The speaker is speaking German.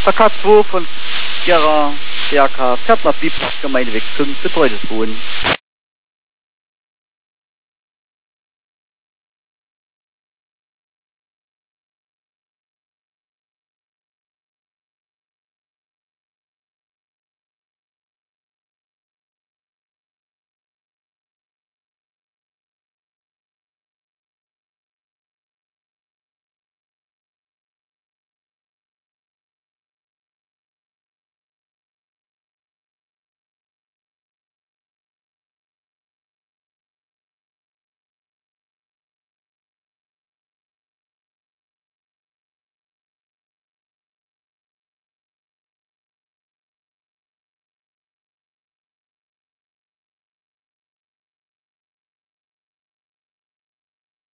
AK2 von Sierra DRK fährt nach Biebach, Gemeindeweg 5, betreutes Wohnen.